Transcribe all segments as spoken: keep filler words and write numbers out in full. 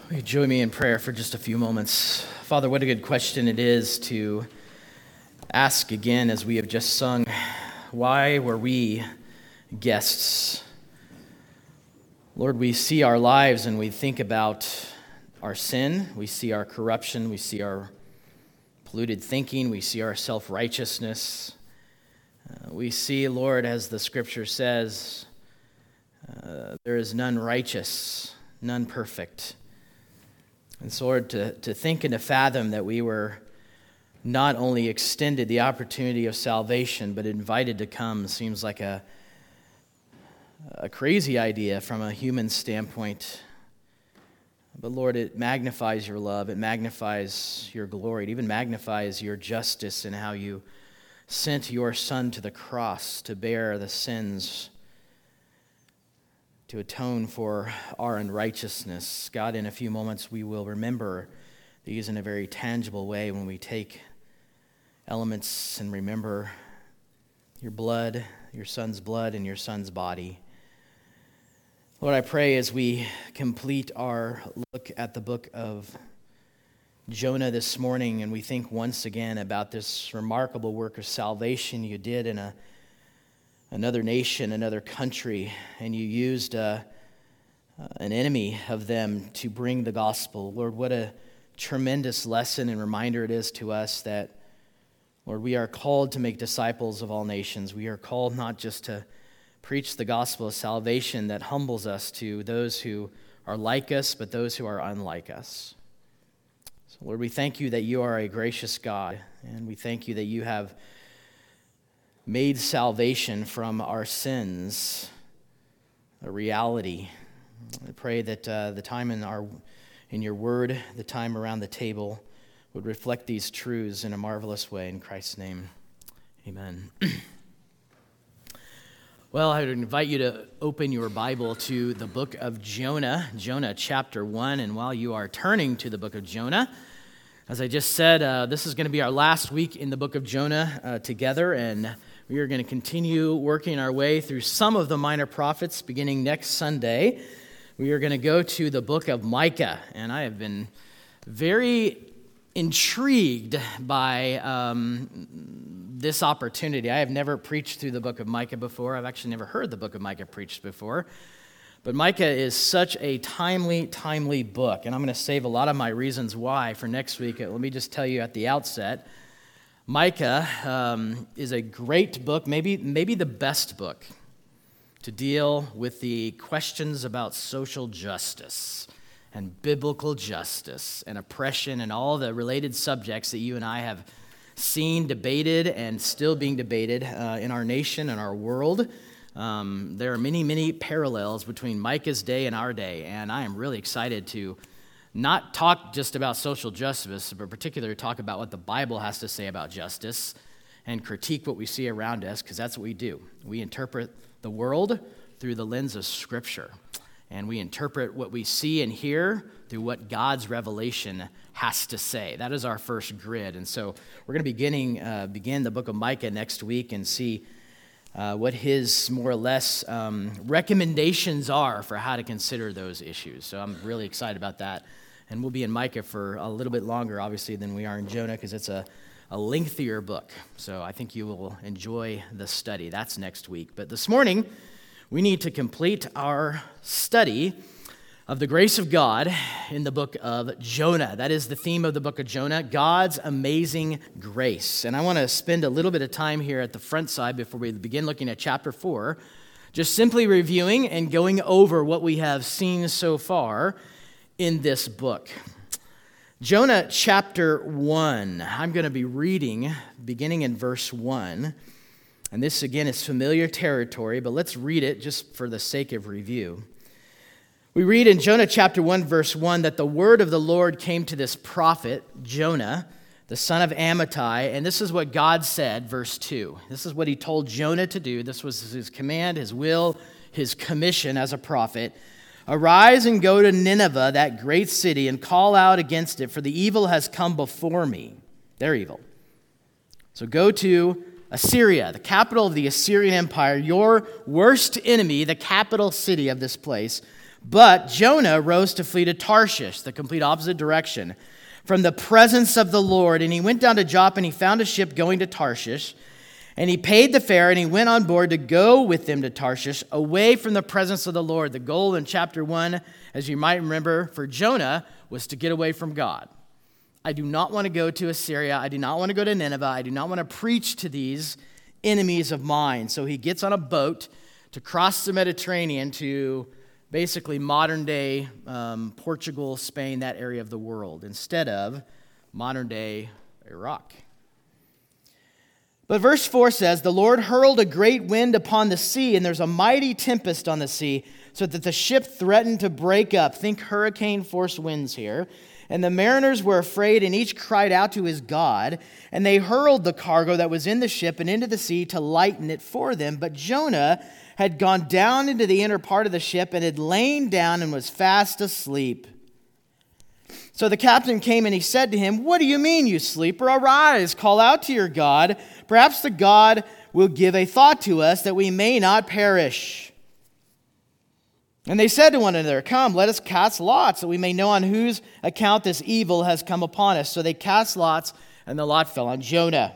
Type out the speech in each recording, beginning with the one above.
Will you join me in prayer for just a few moments? Father, what a good question it is to ask again as we have just sung, why were we guests? Lord, we see our lives and we think about our sin, we see our corruption, we see our polluted thinking, we see our self-righteousness. Uh, we see, Lord, as the scripture says, uh, there is none righteous, none perfect. And so, Lord, to, to think and to fathom that we were not only extended the opportunity of salvation, but invited to come seems like a, a crazy idea from a human standpoint. But Lord, it magnifies your love, it magnifies your glory, it even magnifies your justice in how you sent your Son to the cross to bear the sins, to atone for our unrighteousness. God, in a few moments we will remember these in a very tangible way when we take elements and remember your blood, your Son's blood, and your Son's body. Lord, I pray as we complete our look at the book of Jonah this morning and we think once again about this remarkable work of salvation you did in a another nation, another country, and you used uh, uh, an enemy of them to bring the gospel. Lord, what a tremendous lesson and reminder it is to us that, Lord, we are called to make disciples of all nations. We are called not just to preach the gospel of salvation that humbles us to those who are like us, but those who are unlike us. So, Lord, we thank you that you are a gracious God, and we thank you that you have made salvation from our sins a reality. I pray that uh, the time in our in your word, the time around the table, would reflect these truths in a marvelous way. In Christ's name, amen. Well, I would invite you to open your Bible to the book of Jonah, Jonah chapter one. And while you are turning to the book of Jonah, as I just said, uh, this is going to be our last week in the book of Jonah uh, together, and we are going to continue working our way through some of the minor prophets beginning next Sunday. We are going to go to the book of Micah, and I have been very intrigued by um, this opportunity. I have never preached through the book of Micah before. I've actually never heard the book of Micah preached before. But Micah is such a timely, timely book, and I'm going to save a lot of my reasons why for next week. Let me just tell you at the outset, Micah um, is a great book, maybe, maybe the best book to deal with the questions about social justice and biblical justice and oppression and all the related subjects that you and I have seen debated and still being debated uh, in our nation and our world. Um, there are many, many parallels between Micah's day and our day, and I am really excited to not talk just about social justice, but particularly talk about what the Bible has to say about justice and critique what we see around us, because that's what we do. We interpret the world through the lens of Scripture, and we interpret what we see and hear through what God's revelation has to say. That is our first grid, and so we're going to be beginning, uh, begin the book of Micah next week and see uh, what his more or less um, recommendations are for how to consider those issues. So I'm really excited about that. And we'll be in Micah for a little bit longer, obviously, than we are in Jonah, because it's a, a lengthier book. So I think you will enjoy the study. That's next week. But this morning, we need to complete our study of the grace of God in the book of Jonah. That is the theme of the book of Jonah, God's amazing grace. And I want to spend a little bit of time here at the front side before we begin looking at chapter four, just simply reviewing and going over what we have seen so far in this book. Jonah chapter one. I'm going to be reading beginning in verse one. And this again is familiar territory, but let's read it just for the sake of review. We read in Jonah chapter one, verse one, that the word of the Lord came to this prophet, Jonah, the son of Amittai, and this is what God said, verse two. This is what he told Jonah to do. This was his command, his will, his commission as a prophet. Arise and go to Nineveh, that great city, and call out against it, for the evil has come before me. They're evil. So go to Assyria, the capital of the Assyrian Empire, your worst enemy, the capital city of this place, But Jonah rose to flee to Tarshish, the complete opposite direction, from the presence of the Lord. And he went down to Joppa, and he found a ship going to Tarshish. And he paid the fare, and he went on board to go with them to Tarshish, away from the presence of the Lord. The goal in chapter one, as you might remember, for Jonah was to get away from God. I do not want to go to Assyria. I do not want to go to Nineveh. I do not want to preach to these enemies of mine. So he gets on a boat to cross the Mediterranean to basically modern-day um, Portugal, Spain, that area of the world, instead of modern-day Iraq. But verse four says, the Lord hurled a great wind upon the sea, and there's a mighty tempest on the sea, so that the ship threatened to break up. Think hurricane-force winds here. And the mariners were afraid, and each cried out to his God. And they hurled the cargo that was in the ship and into the sea to lighten it for them. But Jonah had gone down into the inner part of the ship and had lain down and was fast asleep. So the captain came and he said to him, what do you mean, you sleeper? Arise, call out to your God. Perhaps the God will give a thought to us that we may not perish. And they said to one another, come, let us cast lots, that we may know on whose account this evil has come upon us. So they cast lots, and the lot fell on Jonah.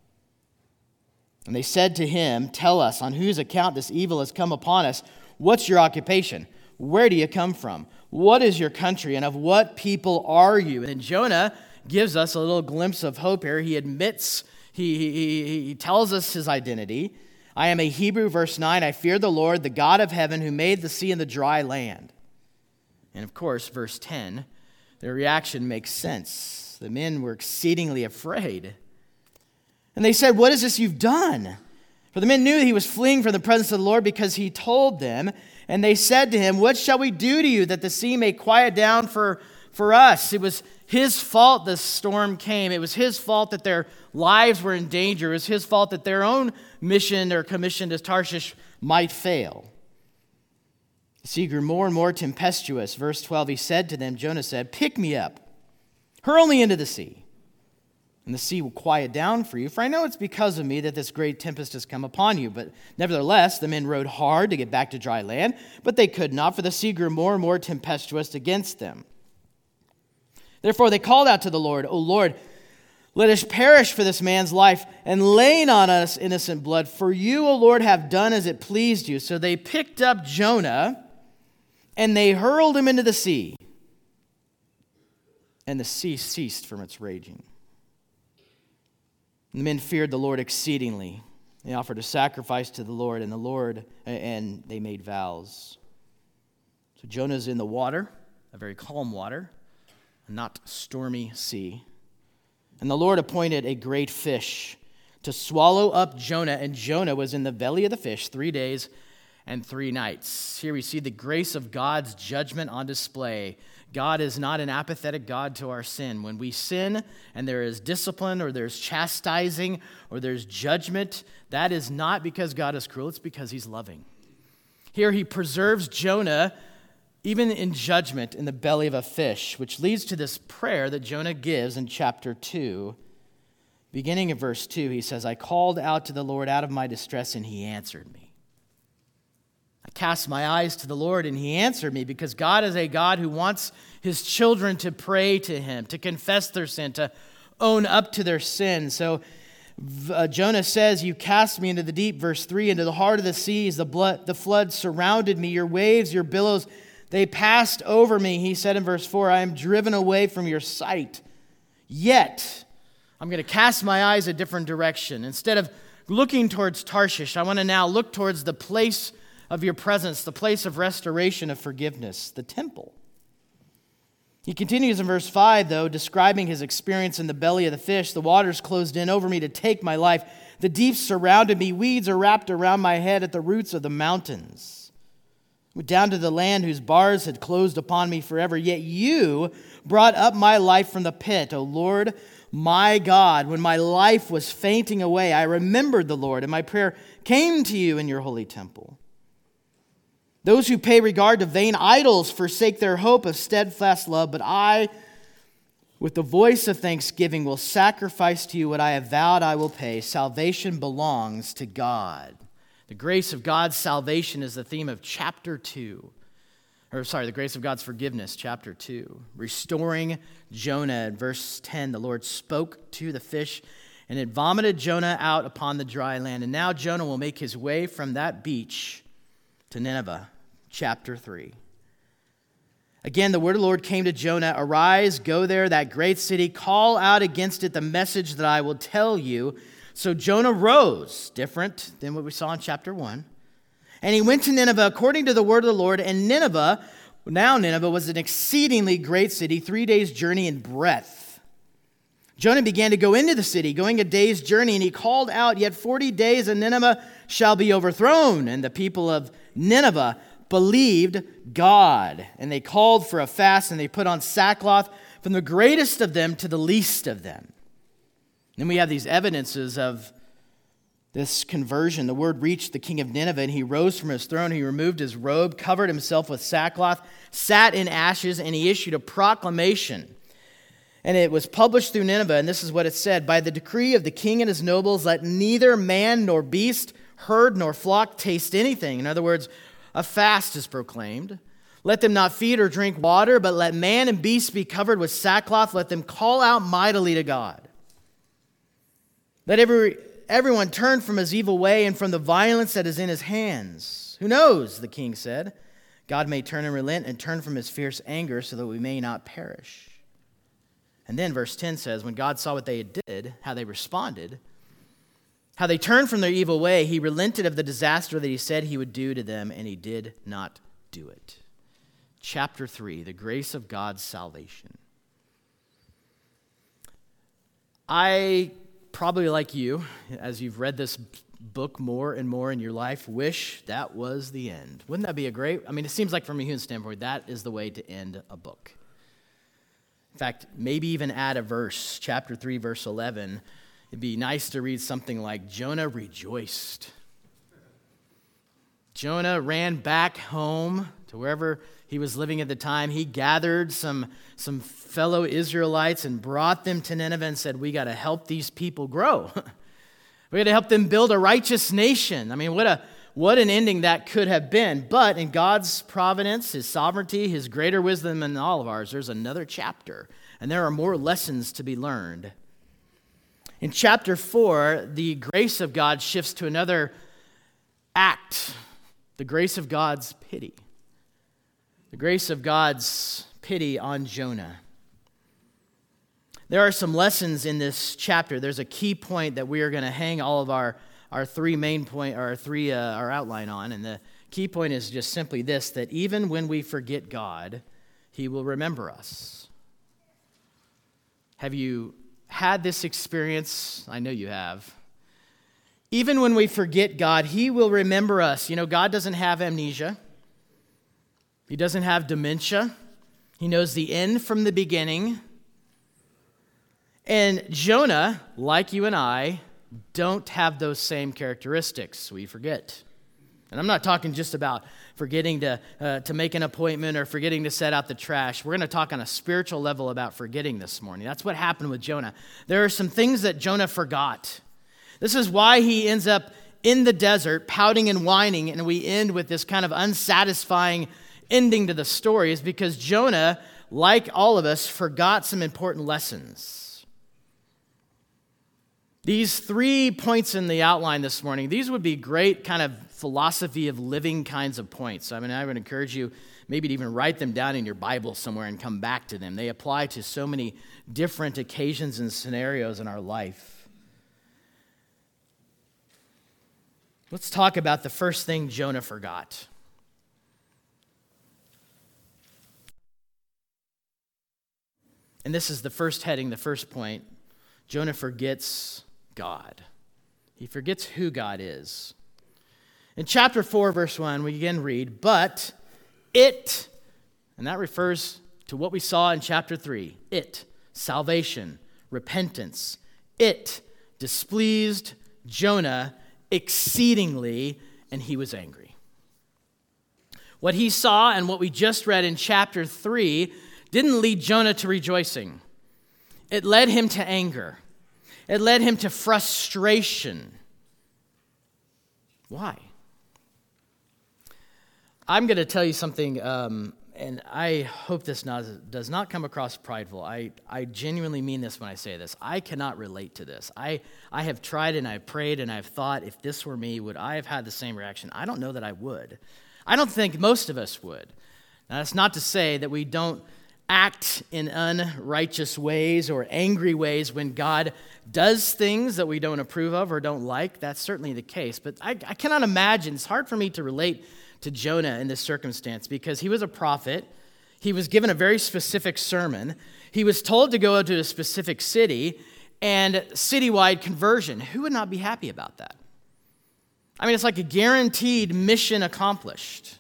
And they said to him, tell us, on whose account this evil has come upon us. What's your occupation? Where do you come from? What is your country, and of what people are you? And Jonah gives us a little glimpse of hope here. He admits, he, he, he tells us his identity. I am a Hebrew, verse nine. I fear the Lord, the God of heaven, who made the sea and the dry land. And of course, verse ten, their reaction makes sense. The men were exceedingly afraid. And they said, what is this you've done? For the men knew that he was fleeing from the presence of the Lord because he told them. And they said to him, what shall we do to you that the sea may quiet down for, for us? It was his fault the storm came. It was his fault that their lives were in danger. It was his fault that their own mission or commission to Tarshish might fail. The sea grew more and more tempestuous. Verse twelve, he said to them, Jonah said, pick me up, hurl me into the sea, and the sea will quiet down for you. For I know it's because of me that this great tempest has come upon you. But nevertheless, the men rowed hard to get back to dry land, but they could not, for the sea grew more and more tempestuous against them. Therefore they called out to the Lord, O Lord, let us perish for this man's life, and lay on us innocent blood. For you, O Lord, have done as it pleased you. So they picked up Jonah, and they hurled him into the sea. And the sea ceased from its raging. And the men feared the Lord exceedingly. They offered a sacrifice to the Lord, and the Lord, and they made vows. So Jonah's in the water, a very calm water, a not stormy sea. And the Lord appointed a great fish to swallow up Jonah, and Jonah was in the belly of the fish three days and three nights. Here we see the grace of God's judgment on display. God is not an apathetic God to our sin. When we sin and there is discipline or there's chastising or there's judgment, that is not because God is cruel, it's because he's loving. Here he preserves Jonah even in judgment in the belly of a fish, which leads to this prayer that Jonah gives in chapter two. Beginning of verse two, he says, I called out to the Lord out of my distress, and he answered me. I cast my eyes to the Lord, and he answered me, because God is a God who wants his children to pray to him, to confess their sin, to own up to their sin. So uh, Jonah says, you cast me into the deep, verse three, into the heart of the seas. The blood, the flood surrounded me. Your waves, your billows, they passed over me. He said in verse four, I am driven away from your sight. Yet, I'm going to cast my eyes a different direction. Instead of looking towards Tarshish, I want to now look towards the place of your presence, the place of restoration, of forgiveness, the temple. He continues in verse five, though, describing his experience in the belly of the fish. The waters closed in over me to take my life. The deep surrounded me. Weeds are wrapped around my head at the roots of the mountains. Down to the land whose bars had closed upon me forever. Yet you brought up my life from the pit, O Lord, my God. When my life was fainting away, I remembered the Lord, and my prayer came to you in your holy temple. Those who pay regard to vain idols forsake their hope of steadfast love, but I, with the voice of thanksgiving, will sacrifice to you what I have vowed I will pay. Salvation belongs to God. The grace of God's salvation is the theme of chapter two. or sorry, the grace of God's forgiveness, chapter two. Restoring Jonah, verse ten, the Lord spoke to the fish, and it vomited Jonah out upon the dry land. And now Jonah will make his way from that beach to Nineveh, chapter three. Again, the word of the Lord came to Jonah, arise, go there, that great city, call out against it the message that I will tell you. So Jonah rose, different than what we saw in chapter one. And he went to Nineveh according to the word of the Lord. And Nineveh, now Nineveh, was an exceedingly great city, three days' journey in breadth. Jonah began to go into the city, going a day's journey, and he called out, yet forty days and Nineveh shall be overthrown. And the people of Nineveh believed God. And they called for a fast, and they put on sackcloth from the greatest of them to the least of them. Then we have these evidences of this conversion. The word reached the king of Nineveh, and he rose from his throne. He removed his robe, covered himself with sackcloth, sat in ashes, and he issued a proclamation. And it was published through Nineveh, and this is what it said: by the decree of the king and his nobles, let neither man nor beast, herd nor flock taste anything. In other words, a fast is proclaimed. Let them not feed or drink water, but let man and beast be covered with sackcloth. Let them call out mightily to God. Let every everyone turn from his evil way and from the violence that is in his hands. Who knows, the king said. God may turn and relent and turn from his fierce anger so that we may not perish. And then verse ten says, when God saw what they did, how they responded, how they turned from their evil way, he relented of the disaster that he said he would do to them, and he did not do it. Chapter three, the grace of God's salvation. I probably like you, as you've read this book more and more in your life, wish that was the end. Wouldn't that be a great, I mean, it seems like from a human standpoint, that is the way to end a book. In fact, maybe even add a verse, chapter three, verse eleven. It'd be nice to read something like, Jonah rejoiced. Jonah ran back home to wherever he was living at the time. He gathered some, some fellow Israelites and brought them to Nineveh and said, we got to help these people grow. We got to help them build a righteous nation. I mean, what a what an ending that could have been. But in God's providence, his sovereignty, his greater wisdom than all of ours, there's another chapter. And there are more lessons to be learned. In chapter four, the grace of God shifts to another act, the grace of God's pity. The grace of God's pity on Jonah. There are some lessons in this chapter. There's a key point that we are going to hang all of our, our three main point, or our three uh, our outline on, and the key point is just simply this: that even when we forget God, He will remember us. Have you had this experience? I know you have. Even when we forget God, He will remember us. You know, God doesn't have amnesia. He doesn't have dementia. He knows the end from the beginning. And Jonah, like you and I, don't have those same characteristics. We forget. And I'm not talking just about forgetting to, uh, to make an appointment or forgetting to set out the trash. We're going to talk on a spiritual level about forgetting this morning. That's what happened with Jonah. There are some things that Jonah forgot. This is why he ends up in the desert pouting and whining, and we end with this kind of unsatisfying ending to the story, is because Jonah, like all of us, forgot some important lessons. These three points in the outline this morning, these would be great kind of philosophy of living kinds of points. I mean, I would encourage you maybe to even write them down in your Bible somewhere and come back to them. They apply to so many different occasions and scenarios in our life. Let's talk about the first thing Jonah forgot. And this is the first heading, the first point. Jonah forgets God. He forgets who God is. In chapter four, verse one, we again read, but it, and that refers to what we saw in chapter three, it, salvation, repentance, it displeased Jonah exceedingly, and he was angry. What he saw and what we just read in chapter three didn't lead Jonah to rejoicing. It led him to anger. It led him to frustration. Why? I'm going to tell you something um, and I hope this not, does not come across prideful. I, I genuinely mean this when I say this. I cannot relate to this. I, I have tried and I've prayed and I've thought, if this were me, would I have had the same reaction? I don't know that I would. I don't think most of us would. Now, that's not to say that we don't act in unrighteous ways or angry ways when God does things that we don't approve of or don't like. That's certainly the case. But I, I cannot imagine, it's hard for me to relate to Jonah in this circumstance because he was a prophet. He was given a very specific sermon. He was told to go to a specific city and citywide conversion. Who would not be happy about that? I mean, it's like a guaranteed mission accomplished.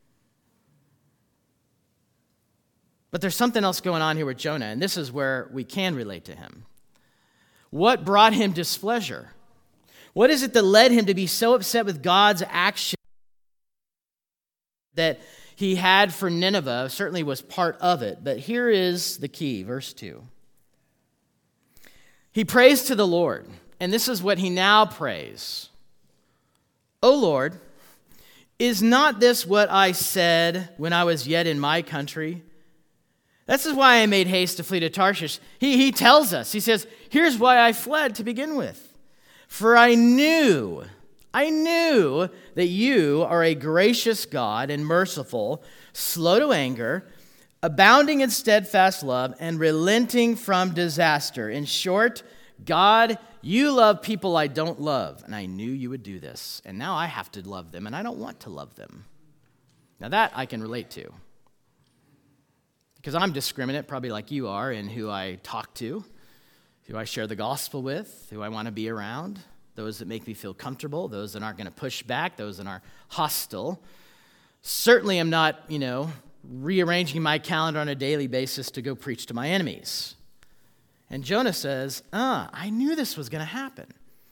But there's something else going on here with Jonah, and this is where we can relate to him. What brought him displeasure? What is it that led him to be so upset with God's action that he had for Nineveh? Certainly was part of it, but here is the key, verse two. He prays to the Lord, and this is what he now prays. O Lord, is not this what I said when I was yet in my country? This is why I made haste to flee to Tarshish. He, he tells us, he says, here's why I fled to begin with. For I knew, I knew that you are a gracious God and merciful, slow to anger, abounding in steadfast love, and relenting from disaster. In short, God, you love people I don't love, and I knew you would do this. And now I have to love them, and I don't want to love them. Now that I can relate to. Because I'm discriminate, probably like you are, in who I talk to, who I share the gospel with, who I want to be around, those that make me feel comfortable, those that aren't going to push back, those that are hostile. Certainly I'm not, you know, rearranging my calendar on a daily basis to go preach to my enemies. And Jonah says, ah, I knew this was going to happen.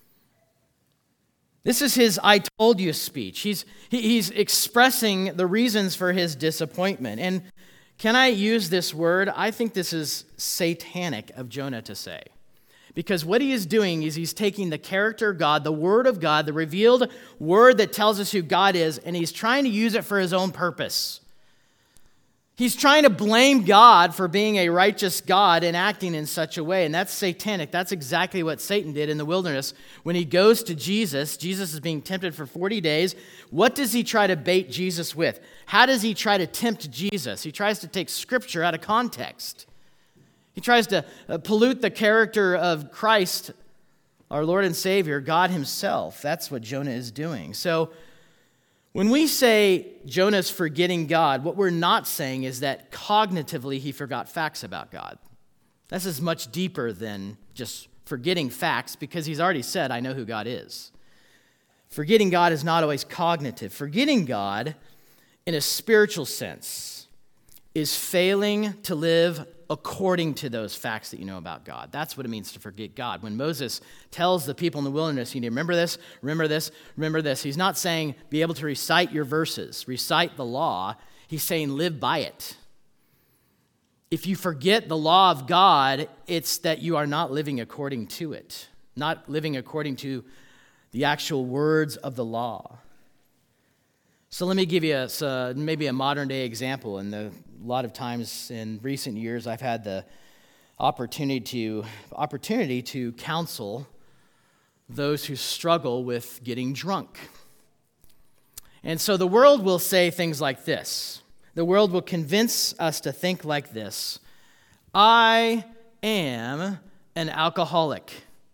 This is his I told you speech. He's, he, he's expressing the reasons for his disappointment. And can I use this word? I think this is satanic of Jonah to say. Because what he is doing is he's taking the character of God, the word of God, the revealed word that tells us who God is, and he's trying to use it for his own purpose. He's trying to blame God for being a righteous God and acting in such a way, and that's satanic. That's exactly what Satan did in the wilderness. When he goes to Jesus, Jesus is being tempted for forty days. What does he try to bait Jesus with? How does he try to tempt Jesus? He tries to take Scripture out of context. He tries to pollute the character of Christ, our Lord and Savior, God himself. That's what Jonah is doing. So when we say Jonah's forgetting God, what we're not saying is that cognitively he forgot facts about God. This is much deeper than just forgetting facts, because he's already said, I know who God is. Forgetting God is not always cognitive. Forgetting God, in a spiritual sense, is failing to live according to those facts that you know about God. That's what it means to forget God. When Moses tells the people in the wilderness, you need to remember this, remember this, remember this, he's not saying be able to recite your verses, recite the law. He's saying live by it. If you forget the law of God, it's that you are not living according to it, not living according to the actual words of the law. So let me give you a, so maybe a modern day example. And a lot of times in recent years, I've had the opportunity to opportunity to counsel those who struggle with getting drunk. And so the world will say things like this. The world will convince us to think like this: I am an alcoholic.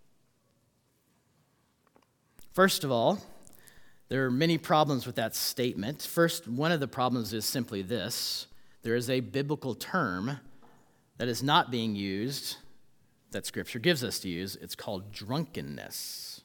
First of all, there are many problems with that statement. First, one of the problems is simply this: there is a biblical term that is not being used that Scripture gives us to use. It's called drunkenness.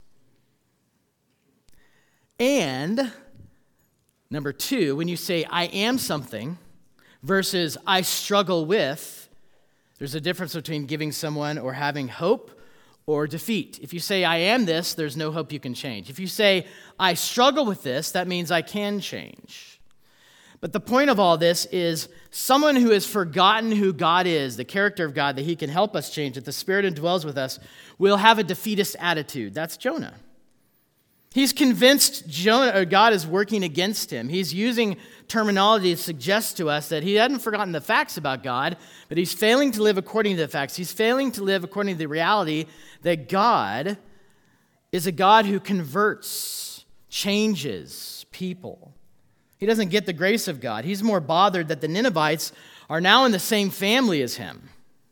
And number two, when you say I am something versus I struggle with, there's a difference between giving someone or having hope or defeat. If you say, I am this, there's no hope you can change. If you say, I struggle with this, that means I can change. But the point of all this is someone who has forgotten who God is, the character of God, that he can help us change, that the Spirit indwells with us, will have a defeatist attitude. That's Jonah. He's convinced Jonah, or God is working against him. He's using terminology to suggest to us that he hadn't forgotten the facts about God, but he's failing to live according to the facts. He's failing to live according to the reality that God is a God who converts, changes people. He doesn't get the grace of God. He's more bothered that the Ninevites are now in the same family as him.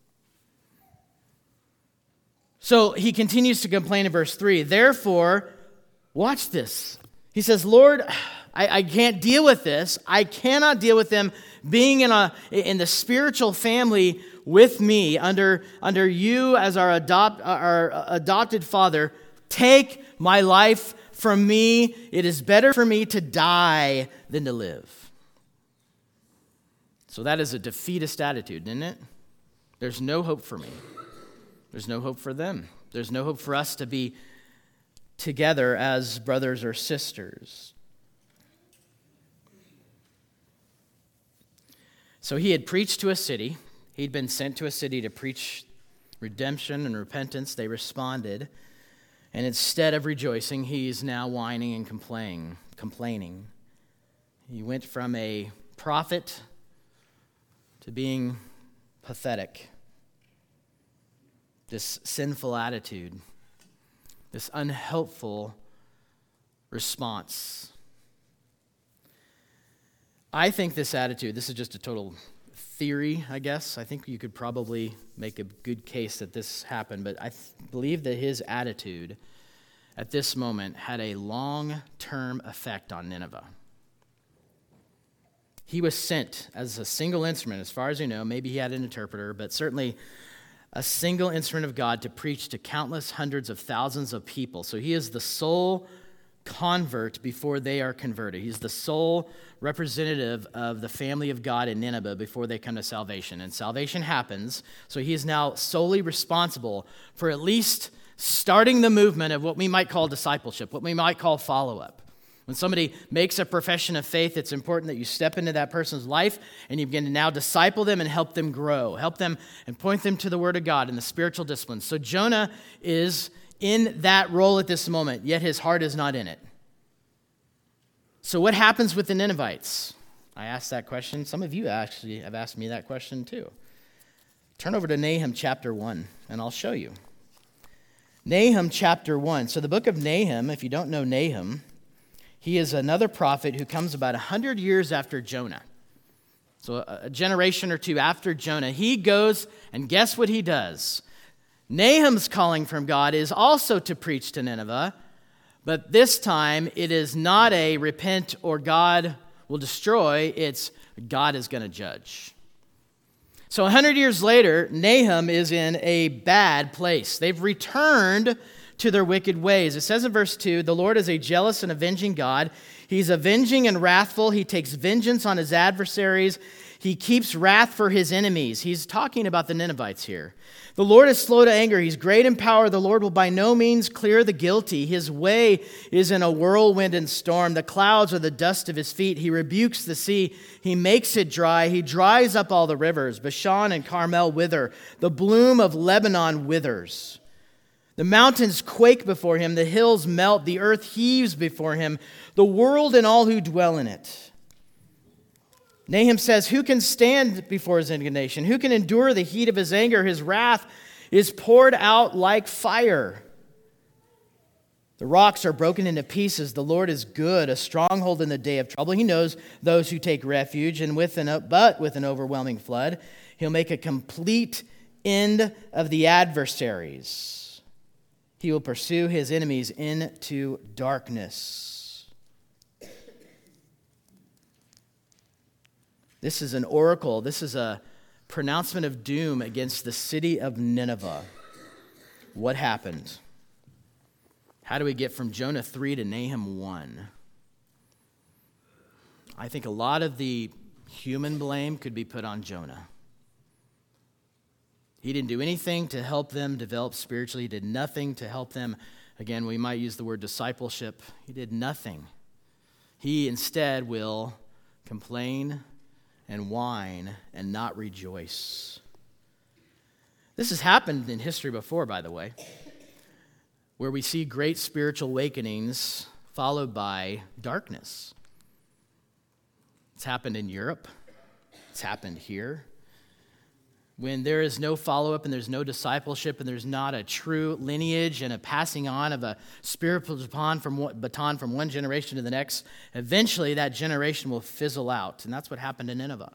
So he continues to complain in verse three. Therefore, watch this. He says, Lord, I, I can't deal with this. I cannot deal with them being in a in the spiritual family with me under, under you as our, adopt, our adopted father. Take my life from me. It is better for me to die than to live. So that is a defeatist attitude, isn't it? There's no hope for me. There's no hope for them. There's no hope for us to be together as brothers or sisters. So he had preached to a city. He'd been sent to a city to preach redemption and repentance. They responded. And instead of rejoicing, he's now whining and complaining. complaining. He went from a prophet to being pathetic. This sinful attitude, this unhelpful response. I think this attitude, this is just a total theory, I guess. I think you could probably make a good case that this happened, but I th- believe that his attitude at this moment had a long-term effect on Nineveh. He was sent as a single instrument, as far as you know. Maybe he had an interpreter, but certainly a single instrument of God to preach to countless hundreds of thousands of people. So he is the sole convert before they are converted. He's the sole representative of the family of God in Nineveh before they come to salvation. And salvation happens, so he is now solely responsible for at least starting the movement of what we might call discipleship, what we might call follow-up. When somebody makes a profession of faith, it's important that you step into that person's life and you begin to now disciple them and help them grow, help them and point them to the Word of God and the spiritual disciplines. So Jonah is in that role at this moment, yet his heart is not in it. So what happens with the Ninevites? I asked that question. Some of you actually have asked me that question too. Turn over to Nahum chapter one, and I'll show you. Nahum chapter one. So the book of Nahum, if you don't know Nahum, he is another prophet who comes about one hundred years after Jonah. So a generation or two after Jonah. He goes, and guess what he does? Nahum's calling from God is also to preach to Nineveh, but this time it is not a repent or God will destroy, it's God is going to judge. So one hundred years later, Nahum is in a bad place. They've returned to their wicked ways. It says in verse two, the Lord is a jealous and avenging God. He's avenging and wrathful. He takes vengeance on his adversaries. He keeps wrath for his enemies. He's talking about the Ninevites here. The Lord is slow to anger. He's great in power. The Lord will by no means clear the guilty. His way is in a whirlwind and storm. The clouds are the dust of his feet. He rebukes the sea. He makes it dry. He dries up all the rivers. Bashan and Carmel wither. The bloom of Lebanon withers. The mountains quake before him. The hills melt. The earth heaves before him. The world and all who dwell in it. Nahum says, who can stand before his indignation? Who can endure the heat of his anger? His wrath is poured out like fire. The rocks are broken into pieces. The Lord is good, a stronghold in the day of trouble. He knows those who take refuge, and with an, but with an overwhelming flood, he'll make a complete end of the adversaries. He will pursue his enemies into darkness. This is an oracle. This is a pronouncement of doom against the city of Nineveh. What happened? How do we get from Jonah three to Nahum one? I think a lot of the human blame could be put on Jonah. He didn't do anything to help them develop spiritually. He did nothing to help them. Again, we might use the word discipleship. He did nothing. He instead will complain and whine and not rejoice. This has happened in history before, by the way. where we see great spiritual awakenings followed by darkness. It's happened in Europe. It's happened here. When there is no follow-up and there's no discipleship and there's not a true lineage and a passing on of a spiritual baton from one, baton from one generation to the next, eventually that generation will fizzle out. And that's what happened in Nineveh.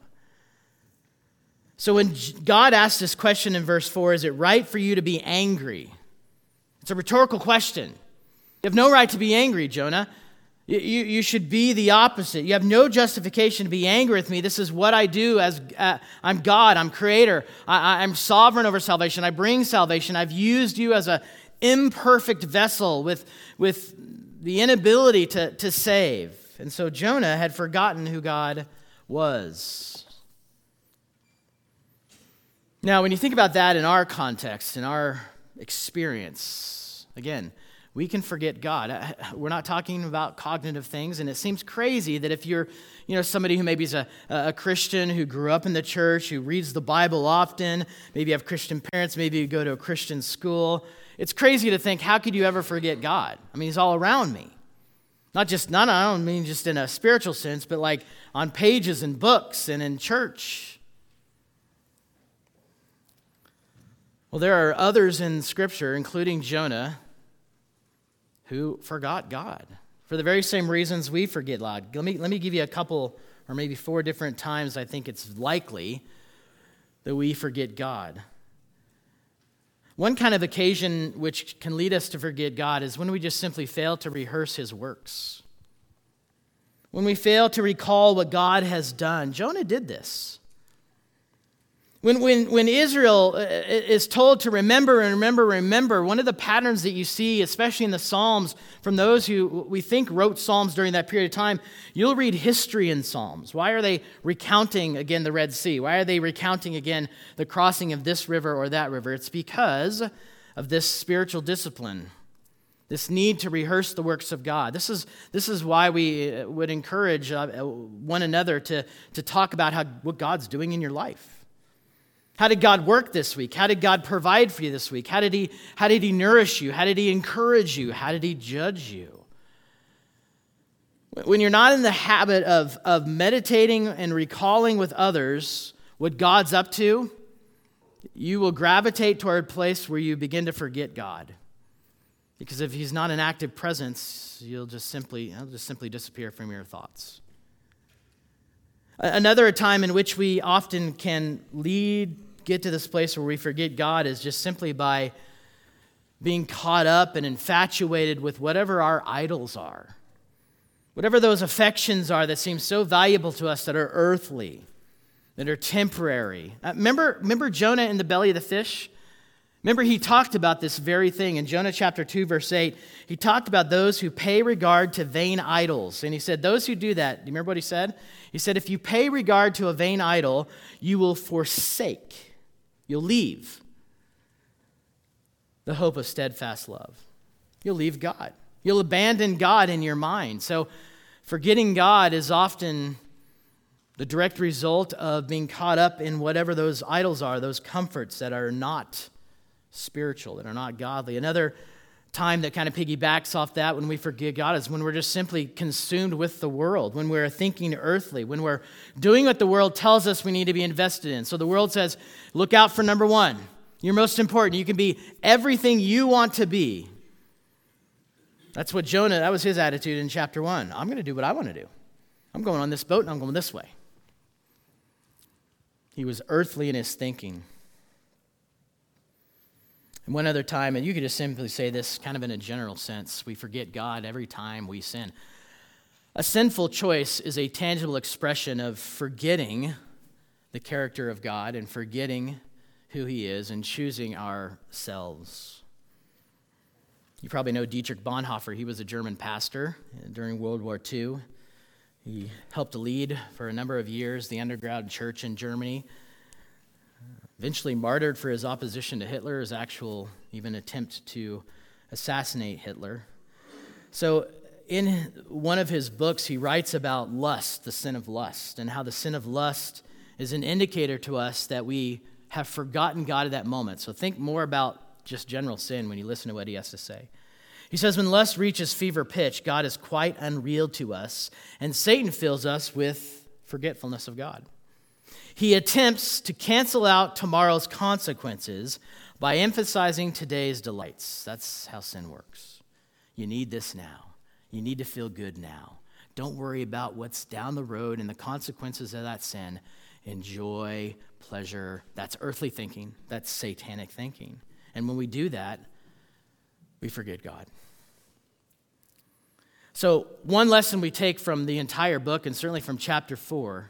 So when God asks this question in verse four, is it right for you to be angry? It's a rhetorical question. You have no right to be angry, Jonah. You, you, you should be the opposite. You have no justification to be angry with me. This is what I do as uh, I'm God, I'm creator. I, I'm sovereign over salvation. I bring salvation. I've used you as an imperfect vessel with, with the inability to, to save. And so Jonah had forgotten who God was. Now, when you think about that in our context, in our experience, again, we can forget God. We're not talking about cognitive things, and it seems crazy that if you're, you know, somebody who maybe is a, a Christian who grew up in the church, who reads the Bible often, maybe you have Christian parents, maybe you go to a Christian school, it's crazy to think, how could you ever forget God? I mean, he's all around me. Not just, not, I don't mean just in a spiritual sense, but like on pages and books and in church. Well, there are others in Scripture, including Jonah, who forgot God for the very same reasons we forget God. Let me, let me give you a couple or maybe four different times I think it's likely that we forget God. One kind of occasion which can lead us to forget God is when we just simply fail to rehearse his works. When we fail to recall what God has done. Jonah did this. When, when, when Israel is told to remember and remember, remember, one of the patterns that you see, especially in the Psalms, from those who we think wrote Psalms during that period of time, you'll read history in Psalms. Why are they recounting again the Red Sea? Why are they recounting again the crossing of this river or that river? It's because of this spiritual discipline, this need to rehearse the works of God. This is, this is why we would encourage uh, one another to, to talk about how, what God's doing in your life. How did God work this week? How did God provide for you this week? How did he, how did he nourish you? How did he encourage you? How did he judge you? When you're not in the habit of, of meditating and recalling with others what God's up to, you will gravitate toward a place where you begin to forget God. Because if he's not an active presence, you'll just simply, he'll just simply disappear from your thoughts. Another time in which we often can lead, get to this place where we forget God is just simply by being caught up and infatuated with whatever our idols are. Whatever those affections are that seem so valuable to us that are earthly, that are temporary. Uh, remember, remember Jonah in the belly of the fish? Remember, he talked about this very thing in Jonah chapter two, verse eight. He talked about those who pay regard to vain idols. And he said, those who do that, do you remember what he said? He said, if you pay regard to a vain idol, you will forsake, you'll leave the hope of steadfast love. You'll leave God. You'll abandon God in your mind. So forgetting God is often the direct result of being caught up in whatever those idols are, those comforts that are not spiritual, that are not godly. Another time that kind of piggybacks off that when we forget God is when we're just simply consumed with the world, when we're thinking earthly, when we're doing what the world tells us we need to be invested in. So the world says, look out for number one. You're most important. You can be everything you want to be. That's what Jonah, that was his attitude in chapter one. I'm going to do what I want to do. I'm going on this boat and I'm going this way. He was earthly in his thinking. And one other time, and you could just simply say this kind of in a general sense, we forget God every time we sin. A sinful choice is a tangible expression of forgetting the character of God and forgetting who he is and choosing ourselves. You probably know Dietrich Bonhoeffer. He was a German pastor during World War Two. He helped lead for a number of years the underground church in Germany. Eventually martyred for his opposition to Hitler, his actual even attempt to assassinate Hitler. So in one of his books, he writes about lust, the sin of lust, and how the sin of lust is an indicator to us that we have forgotten God at that moment. So think more about just general sin when you listen to what he has to say. He says, when lust reaches fever pitch, God is quite unreal to us, and Satan fills us with forgetfulness of God. He attempts to cancel out tomorrow's consequences by emphasizing today's delights. That's how sin works. You need this now. You need to feel good now. Don't worry about what's down the road and the consequences of that sin. Enjoy pleasure. That's earthly thinking. That's satanic thinking. And when we do that, we forget God. So one lesson we take from the entire book, and certainly from chapter four,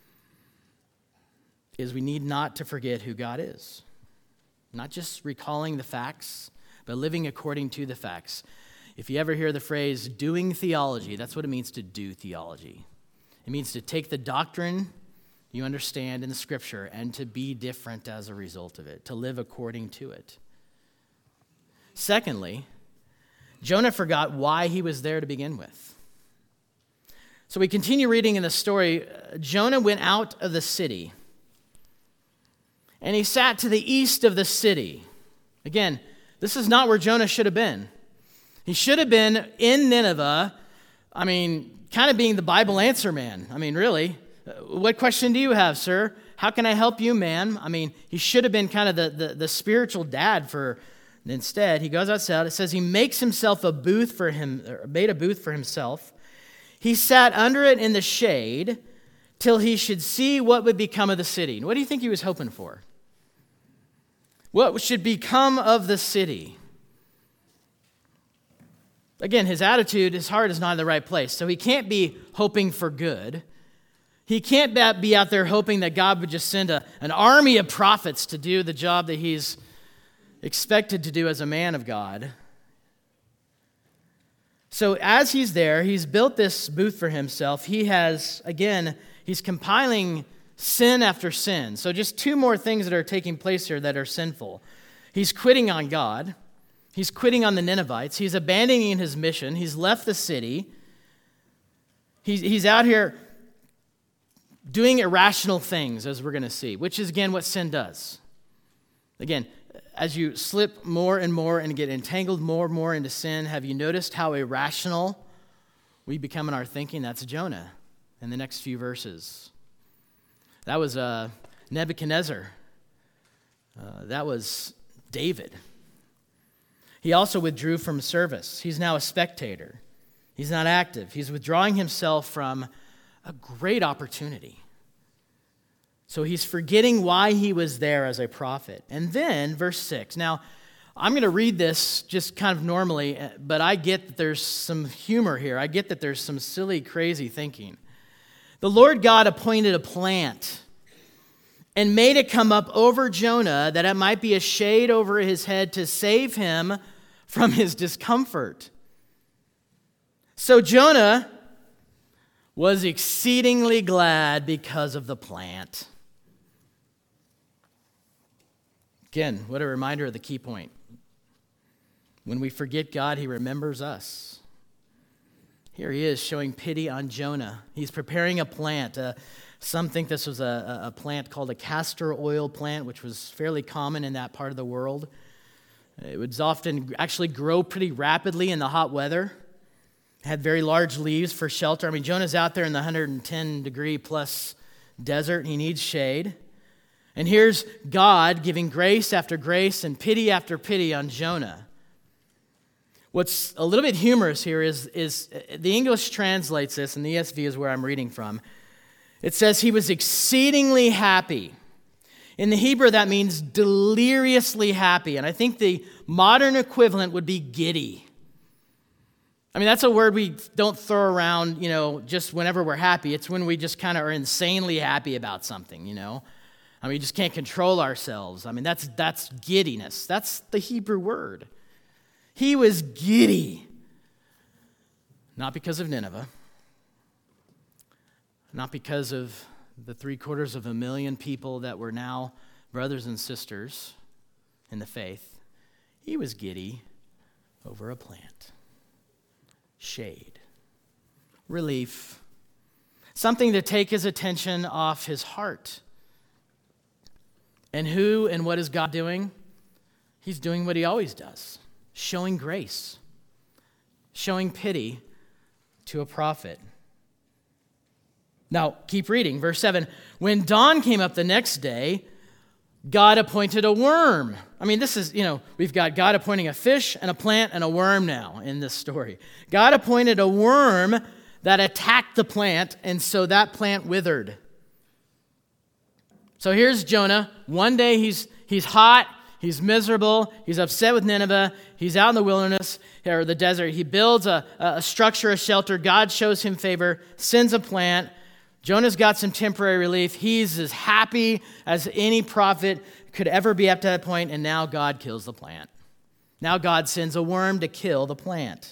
is we need not to forget who God is. Not just recalling the facts, but living according to the facts. If you ever hear the phrase doing theology, that's what it means to do theology. It means to take the doctrine you understand in the Scripture and to be different as a result of it, to live according to it. Secondly, Jonah forgot why he was there to begin with. So we continue reading in the story. Jonah went out of the city, and he sat to the east of the city. Again, this is not where Jonah should have been. He should have been in Nineveh, I mean, kind of being the Bible answer man. I mean, really, what question do you have, sir? How can I help you, man? I mean, he should have been kind of the, the, the spiritual dad for, instead, he goes outside. It says he makes himself a booth for him, or made a booth for himself. He sat under it in the shade till he should see what would become of the city. And what do you think he was hoping for? What should become of the city? Again, his attitude, his heart is not in the right place. So he can't be hoping for good. He can't be out there hoping that God would just send a, an army of prophets to do the job that he's expected to do as a man of God. So as he's there, he's built this booth for himself. He has, again, he's compiling sin after sin. So just two more things that are taking place here that are sinful. He's quitting on God. He's quitting on the Ninevites. He's abandoning his mission. He's left the city. He's, he's out here doing irrational things, as we're going to see, which is, again, what sin does. Again, as you slip more and more and get entangled more and more into sin, have you noticed how irrational we become in our thinking? That's Jonah in the next few verses. That was uh, Nebuchadnezzar. Uh, that was David. He also withdrew from service. He's now a spectator. He's not active. He's withdrawing himself from a great opportunity. So he's forgetting why he was there as a prophet. And then, verse six. Now, I'm going to read this just kind of normally, but I get that there's some humor here. I get that there's some silly, crazy thinking. The Lord God appointed a plant and made it come up over Jonah that it might be a shade over his head to save him from his discomfort. So Jonah was exceedingly glad because of the plant. Again, what a reminder of the key point. When we forget God, he remembers us. Here he is showing pity on Jonah. He's preparing a plant. Uh, some think this was a, a plant called a castor oil plant, which was fairly common in that part of the world. It would often actually grow pretty rapidly in the hot weather. It had very large leaves for shelter. I mean, Jonah's out there in the one hundred ten degree plus desert. He needs shade. And here's God giving grace after grace and pity after pity on Jonah. What's a little bit humorous here is, is the English translates this, and the E S V is where I'm reading from. It says he was exceedingly happy. In the Hebrew, that means deliriously happy. And I think the modern equivalent would be giddy. I mean, that's a word we don't throw around, you know, just whenever we're happy. It's when we just kind of are insanely happy about something, you know. I mean, we just can't control ourselves. I mean, that's that's giddiness. That's the Hebrew word. He was giddy. Not because of Nineveh. Not because of the three quarters of a million people that were now brothers and sisters in the faith. He was giddy over a plant. Shade. Relief. Something to take his attention off his heart. And who and what is God doing? He's doing what he always does. Showing grace. showing pity to a prophet. Now, keep reading. Verse seven, when dawn came up the next day, God appointed a worm. I mean, this is, you know, we've got God appointing a fish and a plant and a worm now in this story. God appointed a worm that attacked the plant, and so that plant withered. So here's Jonah. One day he's he's hot, he's miserable, he's upset with Nineveh, he's out in the wilderness or the desert. He builds a, a structure, a shelter. God shows him favor, sends a plant. Jonah's got some temporary relief. He's as happy as any prophet could ever be up to that point, and now God kills the plant. Now God sends a worm to kill the plant.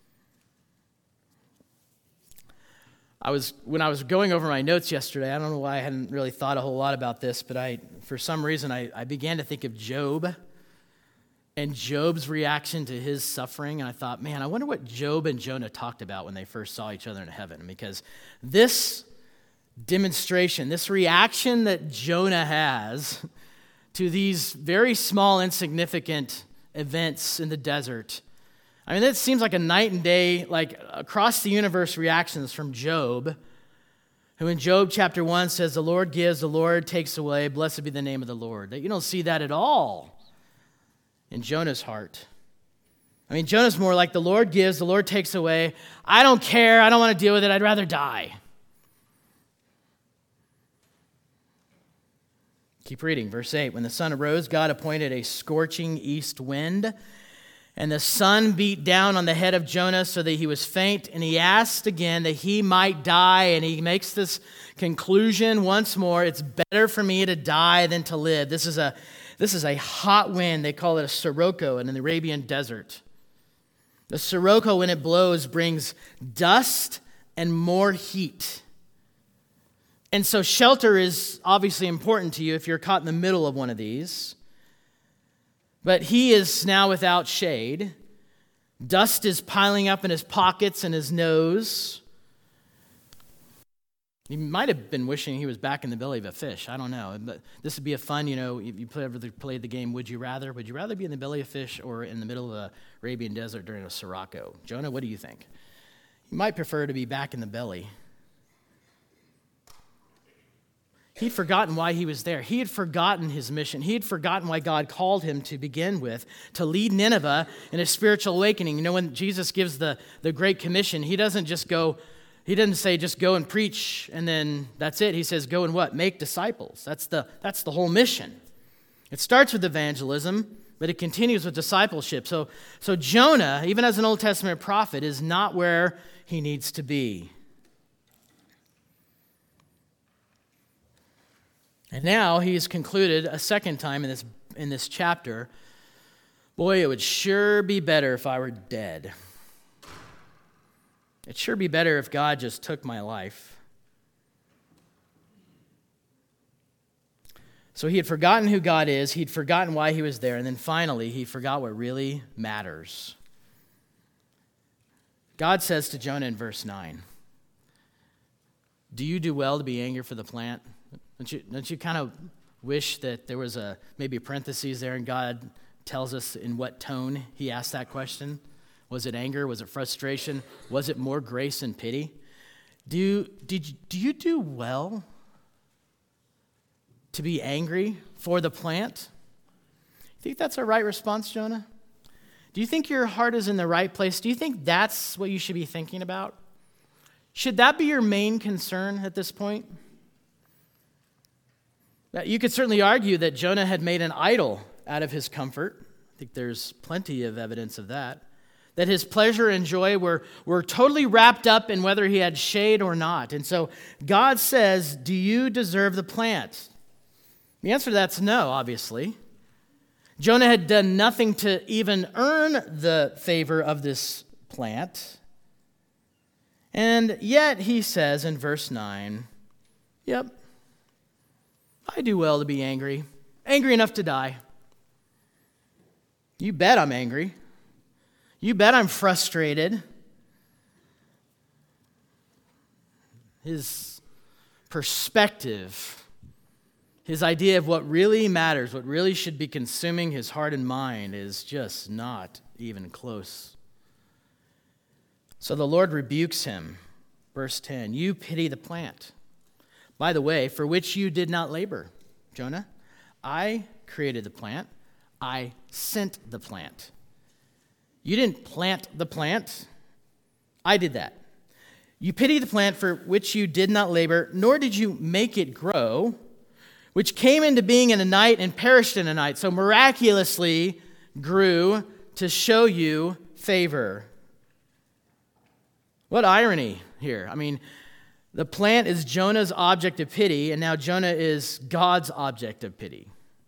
I was when I was going over my notes yesterday, I don't know why I hadn't really thought a whole lot about this, but I, for some reason, I, I began to think of Job and Job's reaction to his suffering, and I thought, man, I wonder what Job and Jonah talked about when they first saw each other in heaven, because this demonstration, this reaction that Jonah has to these very small, insignificant events in the desert, I mean, it seems like a night and day, like across the universe reactions from Job, who in Job chapter one says, the Lord gives, the Lord takes away, blessed be the name of the Lord. That you don't see that at all in Jonah's heart. I mean, Jonah's more like the Lord gives, the Lord takes away. I don't care, I don't want to deal with it, I'd rather die. Keep reading, verse eight. When the sun arose, God appointed a scorching east wind, and the sun beat down on the head of Jonah so that he was faint, and he asked again that he might die, and he makes this conclusion once more, it's better for me to die than to live. This is a, this is a hot wind. They call it a sirocco in the Arabian desert. The sirocco, when it blows, brings dust and more heat. And so shelter is obviously important to you if you're caught in the middle of one of these. But he is now without shade. Dust is piling up in his pockets and his nose. He might have been wishing he was back in the belly of a fish. I don't know. But this would be a fun, you know, if you ever played the game, Would You Rather? Would you rather be in the belly of a fish or in the middle of the Arabian desert during a sirocco? Jonah, what do you think? You might prefer to be back in the belly. He'd forgotten why he was there. He had forgotten his mission. He had forgotten why God called him to begin with, to lead Nineveh in a spiritual awakening. You know, when Jesus gives the, the Great Commission, he doesn't just go, he doesn't say just go and preach and then that's it. He says go and what? Make disciples. That's the, that's the whole mission. It starts with evangelism, but it continues with discipleship. So, so Jonah, even as an Old Testament prophet, is not where he needs to be. And now he's concluded a second time in this in this chapter, boy, it would sure be better if I were dead. It'd sure be better if God just took my life. So he had forgotten who God is, he'd forgotten why he was there, and then finally he forgot what really matters. God says to Jonah in verse nine, do you do well to be angry for the plant? Don't you, don't you kind of wish that there was a maybe a parentheses there and God tells us in what tone he asked that question? Was it anger? Was it frustration? Was it more grace and pity? Do you, did you, do you do well to be angry for the plant? You think that's a right response, Jonah? Do you think your heart is in the right place? Do you think that's what you should be thinking about? Should that be your main concern at this point? You could certainly argue that Jonah had made an idol out of his comfort. I think there's plenty of evidence of that. That his pleasure and joy were, were totally wrapped up in whether he had shade or not. And so God says, do you deserve the plant? The answer to that's no, obviously. Jonah had done nothing to even earn the favor of this plant. And yet he says in verse nine, yep, I do well to be angry, angry enough to die. You bet I'm angry. You bet I'm frustrated. His perspective, his idea of what really matters, what really should be consuming his heart and mind is just not even close. So the Lord rebukes him. Verse ten, you pity the plant, by the way, for which you did not labor, Jonah. I created the plant. I sent the plant. You didn't plant the plant. I did that. You pity the plant for which you did not labor, nor did you make it grow, which came into being in a night and perished in a night. So miraculously grew to show you favor. What irony here. I mean, the plant is Jonah's object of pity, and now Jonah is God's object of pity.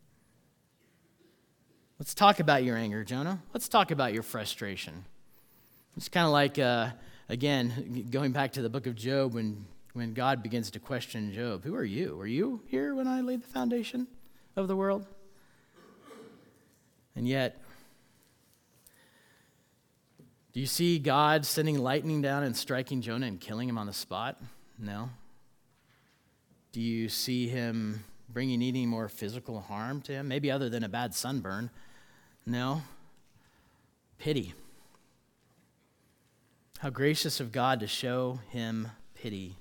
Let's talk about your anger, Jonah. Let's talk about your frustration. It's kind of like, uh, again, going back to the book of Job when, when God begins to question Job. Who are you? Were you here when I laid the foundation of the world? And yet, do you see God sending lightning down and striking Jonah and killing him on the spot? No. Do you see him bringing any more physical harm to him? Maybe other than a bad sunburn. No. Pity. How gracious of God to show him pity.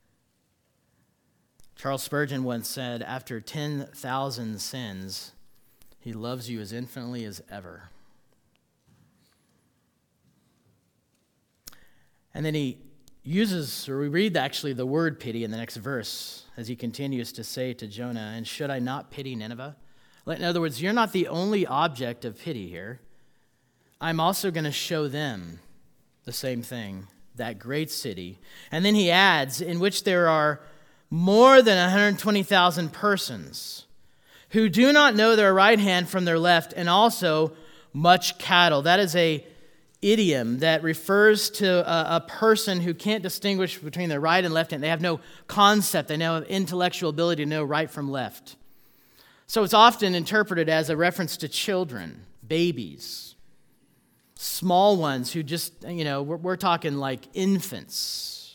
Charles Spurgeon once said, after ten thousand sins, he loves you as infinitely as ever. And then he uses, or we read actually the word pity in the next verse as he continues to say to Jonah, and should I not pity Nineveh? In other words, you're not the only object of pity here. I'm also going to show them the same thing, that great city. And then he adds, in which there are more than one hundred twenty thousand persons who do not know their right hand from their left, and also much cattle. That is a idiom that refers to a, a person who can't distinguish between their right and left hand. They have no concept. They have intellectual ability to know right from left. So it's often interpreted as a reference to children, babies, small ones who just, you know, we're, we're talking like infants.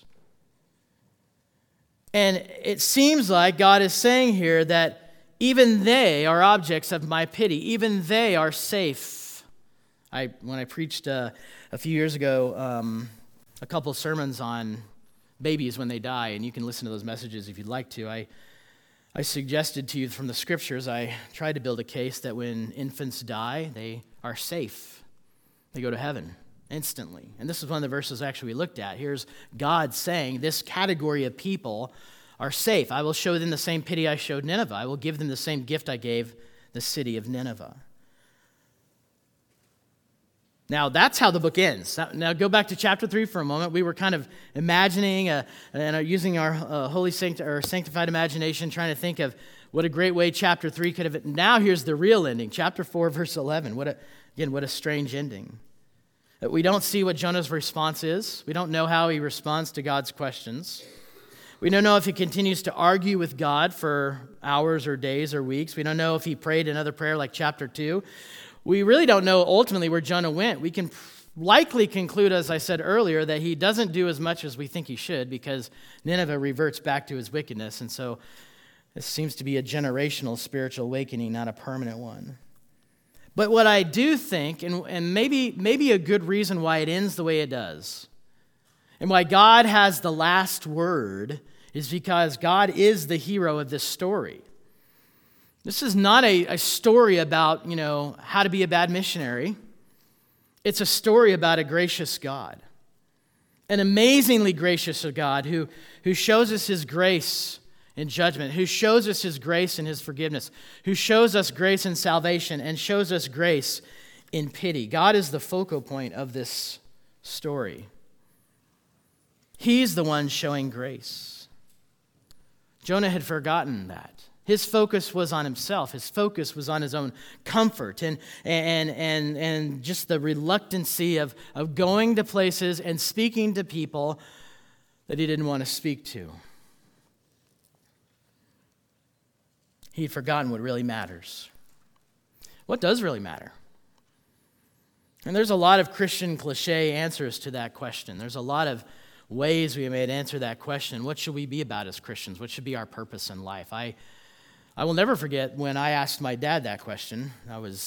And it seems like God is saying here that even they are objects of my pity. Even they are safe. I when I preached uh, a few years ago um, a couple sermons on babies when they die, and you can listen to those messages if you'd like to, I I suggested to you from the scriptures, I tried to build a case that when infants die, they are safe. They go to heaven instantly. And this is one of the verses actually we looked at. Here's God saying this category of people are safe. I will show them the same pity I showed Nineveh. I will give them the same gift I gave the city of Nineveh. Now, that's how the book ends. Now, go back to chapter three for a moment. We were kind of imagining uh, and uh, using our uh, holy sancti- or sanctified imagination, trying to think of what a great way chapter three could have... Now, here's the real ending. Chapter four, verse eleven. What a, again, what a strange ending. We don't see what Jonah's response is. We don't know how he responds to God's questions. We don't know if he continues to argue with God for hours or days or weeks. We don't know if he prayed another prayer like chapter two. We really don't know ultimately where Jonah went. We can likely conclude, as I said earlier, that he doesn't do as much as we think he should because Nineveh reverts back to his wickedness. And so this seems to be a generational spiritual awakening, not a permanent one. But what I do think, and, and maybe, maybe a good reason why it ends the way it does, and why God has the last word, is because God is the hero of this story. This is not a, a story about, you know, how to be a bad missionary. It's a story about a gracious God, an amazingly gracious God who, who shows us his grace in judgment, who shows us his grace and his forgiveness, who shows us grace in salvation and shows us grace in pity. God is the focal point of this story. He's the one showing grace. Jonah had forgotten that. His focus was on himself. His focus was on his own comfort and and and and just the reluctancy of, of going to places and speaking to people that he didn't want to speak to. He'd forgotten what really matters. What does really matter? And there's a lot of Christian cliche answers to that question. There's a lot of ways we may answer that question. What should we be about as Christians? What should be our purpose in life? I I will never forget when I asked my dad that question. I was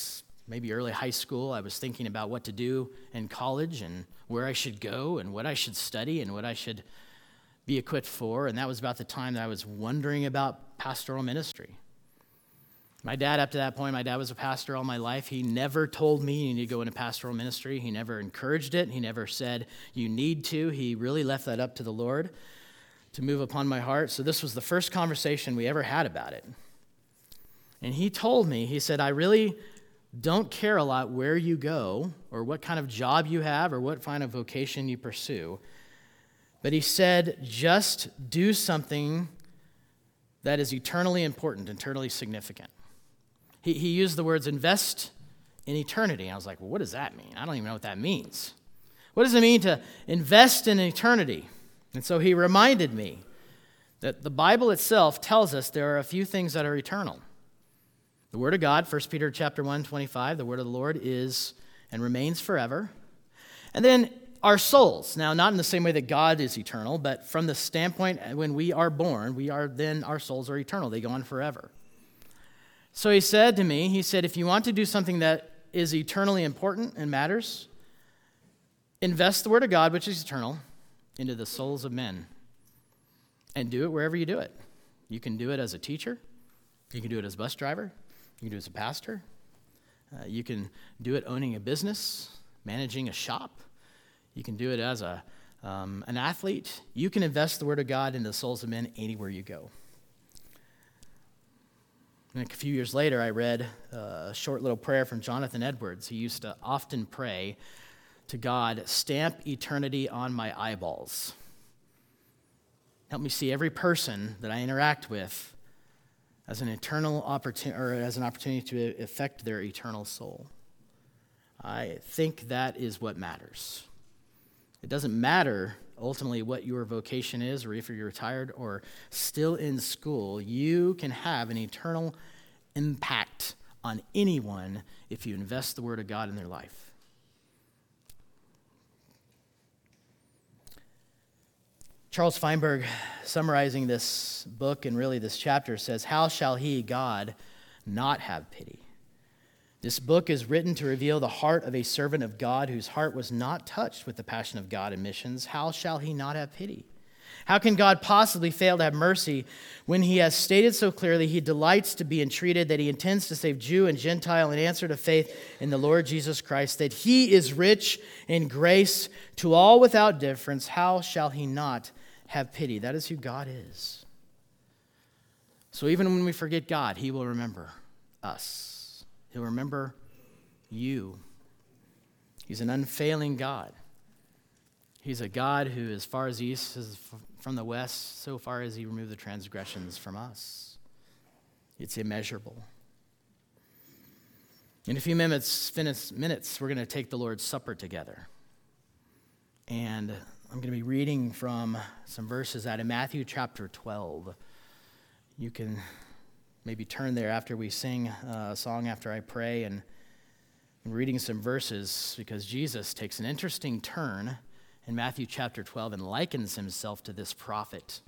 maybe early high school, I was thinking about what to do in college and where I should go and what I should study and what I should be equipped for. And that was about the time that I was wondering about pastoral ministry. My dad, up to that point, my dad was a pastor all my life. He never told me you need to go into pastoral ministry. He never encouraged it. He never said you need to. He really left that up to the Lord to move upon my heart. So this was the first conversation we ever had about it. And he told me, he said, I really don't care a lot where you go or what kind of job you have or what kind of vocation you pursue. But he said, just do something that is eternally important, eternally significant. He, he used the words invest in eternity. I was like, well, what does that mean? I don't even know what that means. What does it mean to invest in eternity? And so he reminded me that the Bible itself tells us there are a few things that are eternal. The Word of God, First Peter chapter one, twenty-five, the Word of the Lord is and remains forever. And then our souls. Now, not in the same way that God is eternal, but from the standpoint when we are born, we are then our souls are eternal. They go on forever. So he said to me, he said, if you want to do something that is eternally important and matters, invest the Word of God, which is eternal, into the souls of men. And do it wherever you do it. You can do it as a teacher. You can do it as a bus driver. You can do it as a pastor. Uh, you can do it owning a business, managing a shop. You can do it as a um, an athlete. You can invest the Word of God into the souls of men anywhere you go. And a few years later, I read a short little prayer from Jonathan Edwards. He used to often pray to God, stamp eternity on my eyeballs. Help me see every person that I interact with as an eternal opportunity, or as an opportunity to affect their eternal soul. I think that is what matters. It doesn't matter ultimately what your vocation is, or if you're retired or still in school. You can have an eternal impact on anyone if you invest the Word of God in their life. Charles Feinberg, summarizing this book and really this chapter, says, how shall he, God, not have pity? This book is written to reveal the heart of a servant of God whose heart was not touched with the passion of God in missions. How shall he not have pity? How can God possibly fail to have mercy when he has stated so clearly he delights to be entreated, that he intends to save Jew and Gentile in answer to faith in the Lord Jesus Christ, that he is rich in grace to all without difference? How shall he not have pity? That is who God is. So even when we forget God, he will remember us. He'll remember you. He's an unfailing God. He's a God who, as far as the east is from the west, so far as he removed the transgressions from us. It's immeasurable. In a few minutes, minutes we're going to take the Lord's Supper together. And I'm going to be reading from some verses out of Matthew chapter twelve. You can maybe turn there after we sing a song, after I pray, and I'm reading some verses, because Jesus takes an interesting turn in Matthew chapter twelve and likens himself to this prophet.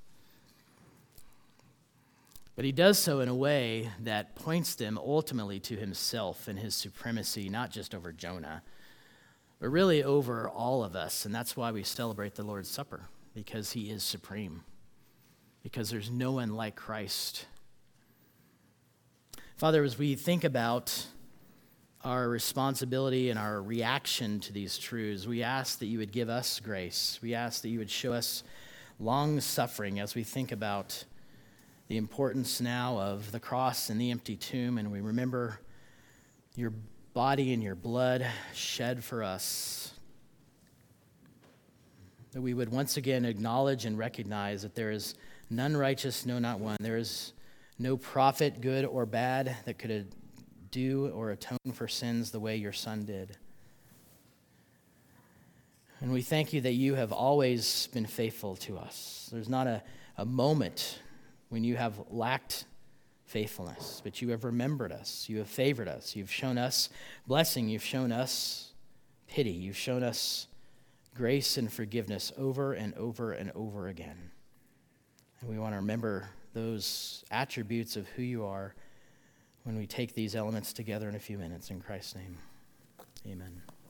But he does so in a way that points them ultimately to himself and his supremacy, not just over Jonah, but really over all of us. And that's why we celebrate the Lord's Supper, because he is supreme, because there's no one like Christ. Father, as we think about our responsibility and our reaction to these truths, we ask that you would give us grace. We ask that you would show us long suffering as we think about the importance now of the cross and the empty tomb, and we remember your body and your blood shed for us. That we would once again acknowledge and recognize that there is none righteous, no, not one. There is no prophet, good or bad, that could do or atone for sins the way your Son did. And we thank you that you have always been faithful to us. There's not a, a moment when you have lacked faithfulness, but you have remembered us. You have favored us. You've shown us blessing. You've shown us pity. You've shown us grace and forgiveness over and over and over again. And we want to remember those attributes of who you are when we take these elements together in a few minutes. In Christ's name, amen.